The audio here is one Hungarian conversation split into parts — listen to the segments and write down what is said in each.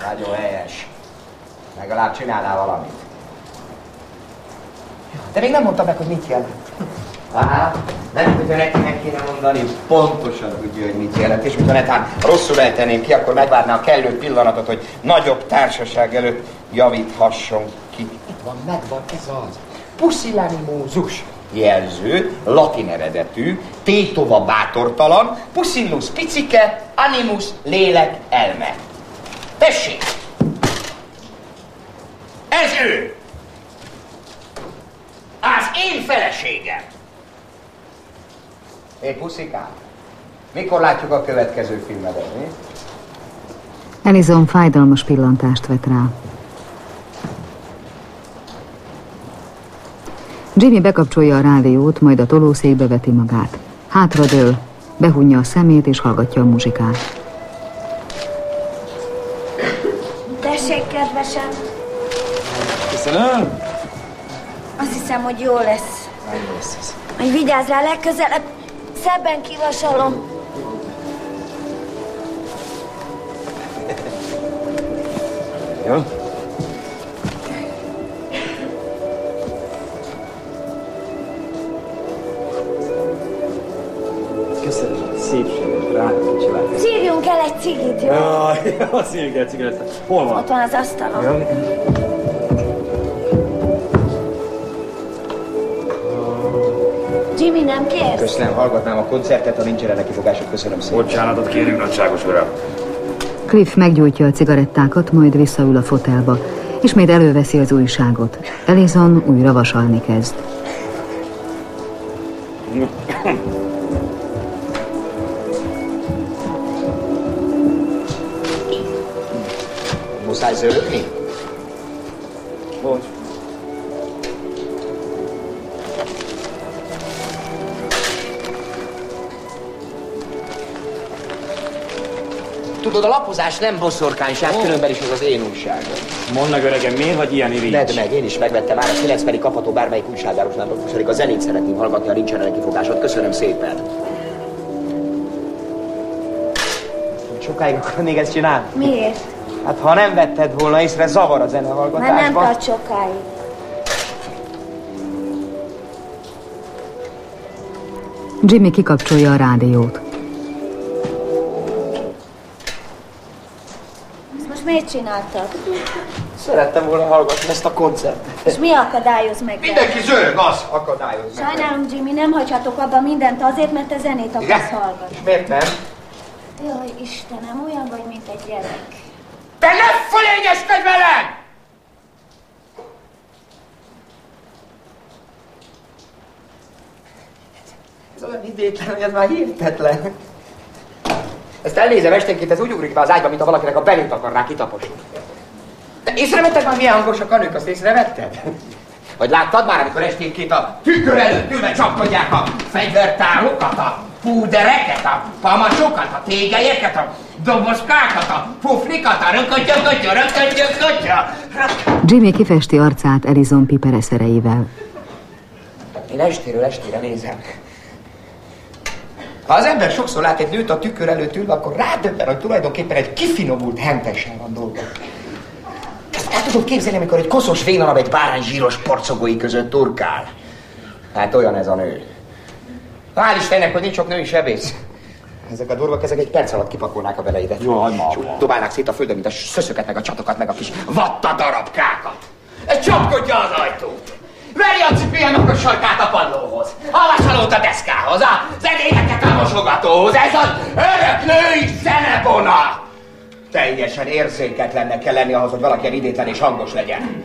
Nagyon helyes. Legalább csinálnál valamit. De még nem mondta meg, hogy mit jelent. Nem, hogyha nekinek kéne mondani, pontosan tudja, hogy mit jelent. És mintha netán rosszul eltenném ki, akkor megvárná a kellő pillanatot, hogy nagyobb társaság előtt javíthasson ki. Itt van, megvan, ez az. Pusillanimózus jelző, latin eredetű, tétova bátortalan, pusillus picike, animus lélek elme. Tessék! Ez ő! Az én feleségem! Hé, puszikám, mikor látjuk a következő filmedet, mi? Alison fájdalmas pillantást vet rá. Jimmy bekapcsolja a rádiót, majd a tolószékbe veti magát. Hátradől, behunja a szemét és hallgatja a muzsikát. Tessék, kedvesem! Köszönöm! Azt hiszem, hogy jó lesz. Jó lesz ez. Majd vigyázz rá, legközelebb szebben kivasalom. Jó? Köszönöm a szépséget, rá, kicsilált. Szívjunk el egy cigit, jó? Jó, szívjunk el egy cigit. Hol van? Ott van az asztalon. Jó. Jimmy, nem kérsz? Köszönöm, hallgatnám a koncertet, ha nincs erre kifogásod, köszönöm szépen. Bocsánatot kérünk, nagyságos uram. Cliff meggyújtja a cigarettákat, majd visszaül a fotelba. Ismét előveszi az újságot. Alison újra vasalni kezd. Muszáj zörögni? Bocs. Tudod, a lapozás nem boszorkányság, különben is az az én újságom. Mondd meg, öregem, miért vagy ilyen irigy? Vedd meg, én is megvettem már a 90. kapható bármelyik újságárosnál, pedig a zenét szeretném hallgatni, ha nincs erre kifogásod. Köszönöm szépen. Sokáig akkor még ezt csinál? Miért? Hát ha nem vetted volna észre, zavar a zenehallgatásban. Már nem tart sokáig. Jimmy kikapcsolja a rádiót. Ezt most miért csináltad? Szerettem volna hallgatni ezt a koncertet. És mi akadályoz meg? Mindenki zörög, az akadályoz meg. Sajnálom, Jimmy, nem hagyhatok abba mindent azért, mert te zenét akarsz hallgatni. És miért nem? Jaj, Istenem, olyan vagy, mint egy gyerek. Te ne fölényeskedj velem! Ez olyan idétlen, hogy ez már hihetetlen. Ezt elnézem esténként, ez úgy ugrik be az ágyba, mint ha valakinek a belét akarnák kitaposni. De észrevetted már, milyen hangosak a nők? Azt észrevetted? Vagy láttad már, amikor esténként a tükör előtt ülve csapkodják a fegyvertárokat, a púdereket, a pamasokat, a tégelyeket, a dobozkákat, a puflikat, a rökötyökötyö. Jimmy kifesti arcát Alison pipereszereivel. Én estéről estére nézem. Ha az ember sokszor lát egy nőt a tükör előtt ülve, akkor rádöbben, hogy tulajdonképpen egy kifinomult hentessel van dolga. Ezt el tudod képzelni, amikor egy koszos vénalap egy bárányzsíros porcogói között turkál. Hát olyan ez a nő. Hál' Istennek, hogy nincs sok női sebész. Ezek a durvak, ezek egy perc alatt kipakolnák a beleidet. Jó, hagyd már. És úgy dobálnák szét a földön, mint a szöszöket, meg a csatokat, meg a kis vatta darabkákat. Ez csapkodja az ajtót. Veri a cipőjának a sarkát a padlóhoz, a vasalót a deszkához, a zenéneket a mosogatóhoz. Ez az örök női zenebona! Teljesen érzéketlennek kell lenni ahhoz, hogy valaki ilyen idétlen és hangos legyen.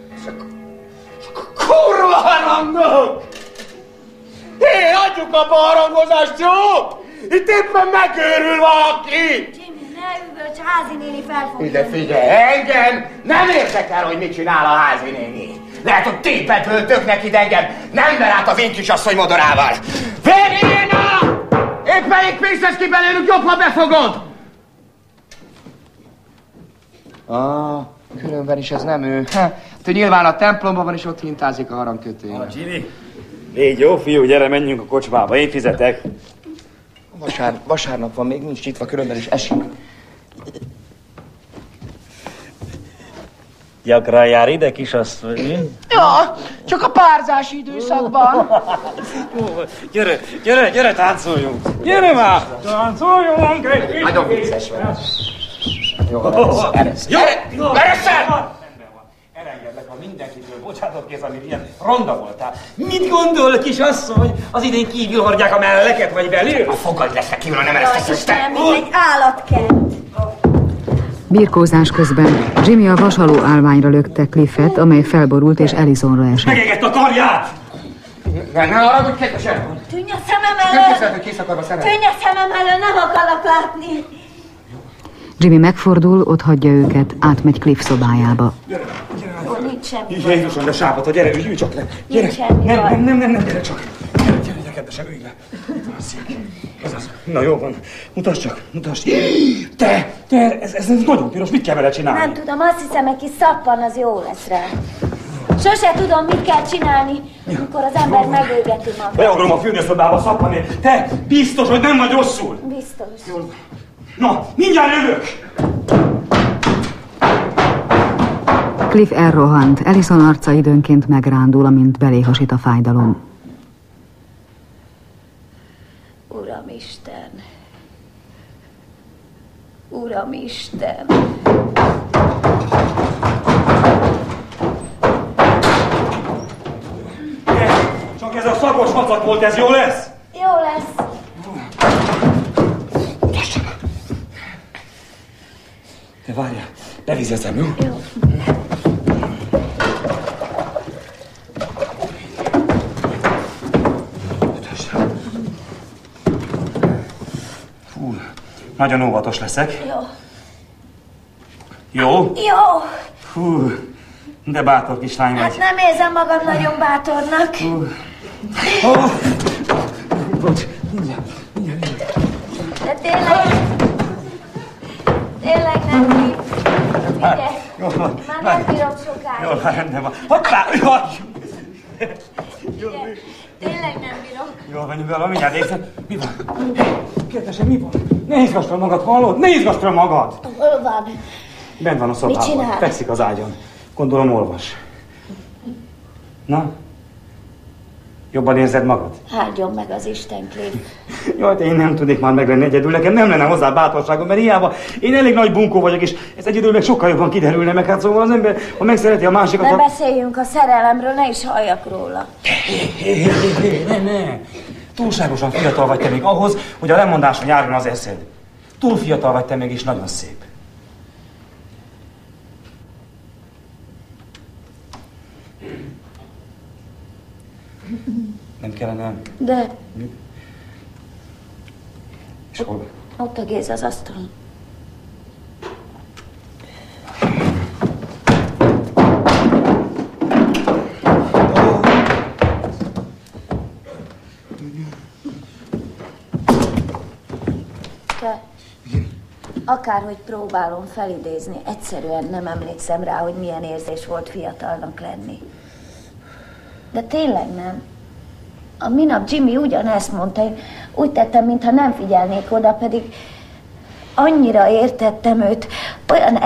Kurva harangok! Hé, adjuk abba a harangozást, jó? Itt éppen megőrül valaki! Jimmy, ne üvölts, házi néni fel fog Ide jönni. figyelj, engem nem érdekel, hogy mit csinál a házi néni. Lehet, hogy tépetből töknek ide engem, nem ver át az én kisasszony modorával. Verjéna! Épp melyik pénzes ki belőlük, jobb, ha befogod! Különben is ez nem ő. Hát ő nyilván a templomban van, és ott hintázik a harangkötőjén. Jimmy, légy jó fiú, gyere, menjünk a kocsmába, én fizetek. Vasárnap van, még nincs nyitva, különben is esik. Gyakran jár ide, kisasszony, mi? Ja, csak a párzási időszakban. Gyere, táncoljunk! Gyere már! Táncoljunk egy kicsit! Nagyon vicces vagy. Jó, gyere! Elengedlek, ha mindenkitől bocsátott kéz, amit ilyen ronda voltál. Mit gondol, kisasszony? Az idén kívül hordják a melleket, vagy belül? A fogad lesznek kívül, nem eresztesz össze. Nem, egy állatkert. Birkózás közben Jimmy a vasaló állványra lökte Cliffet, amely felborult és Alisonra esett. Megégett a karját! Ne haragudj, kedvesen! Tűnj a szemem Nem elől! képzeled, hogy kész akarva szeretni. Tűnj a szemem elől, nem akarlak látni! Jimmy megfordul, otthagyja őket, átmegy Cliff szobájába. Jó, nincs semmi. Jézusom, de sápadt, gyere, ülj csak le! Gyere! Nincs semmi baj. Nem, gyere csak! Gyere, kedvesen, ülj le! Ez az. Na jó van, mutasd! Te, ez nagyon piros, mit kell vele csinálni? Nem tudom, azt hiszem, egy kis szappan az jó lesz rá. Sose tudom, mit kell csinálni, amikor az ember megégeti magát. Beugrom a fürdőszobába szappanni. Te, biztos, hogy nem vagy rosszul? Biztos. Na, mindjárt jövök! Cliff elrohant, Alison arca időnként megrándul, amint belé hasít a fájdalom. Uramisten! Uramisten! Csak ez a szakos macak volt, ez jó lesz? Jó lesz! Te várjál, bevizetem, jó? Jó. Fú, nagyon óvatos leszek. Jó. Jó? Jó! Fú, de bátor kislány vagy. Hát nem érzem magam nagyon bátornak. Oh. Bocs, mindjárt. De tényleg nem bír. Figyelj, Jól van. már nem bírok sokáig. Jól van, rendben van. Hoppá! Jaj! Figyelj, tényleg nem bírok. Jól van, nyugalom, mindjárt érzed. Mi van? Kérdésem, mi van? Ne izgass fel magad, hallod? Ne izgass fel magad! Hol van? Bent van a szobában. Mit csinál? Fekszik az ágyon. Gondolom, olvas. Na? Jobban érzed magad? Áldjon meg az Isten, Cliff. Jaj, én nem tudnék már meglenni egyedül, nekem nem lenne hozzá bátorságom, mert hiába én elég nagy bunkó vagyok, és ez egyedül meg sokkal jobban kiderülne meg, hát szóval az ember, ha megszereti a másikat... Ne beszéljünk a szerelemről, ne is halljak róla. Ne. Túlságosan fiatal vagy te még ahhoz, hogy a lemondáson járjon az eszed. Túl fiatal vagy te még, és nagyon szép. Nem kellene... De És hol? ott a Géza az asztalon. Te, akárhogy próbálom felidézni, egyszerűen nem emlékszem rá, hogy milyen érzés volt fiatalnak lenni. De tényleg nem. A minap Jimmy ugyanezt mondta, én úgy tettem, mintha nem figyelnék oda, pedig annyira értettem őt, olyan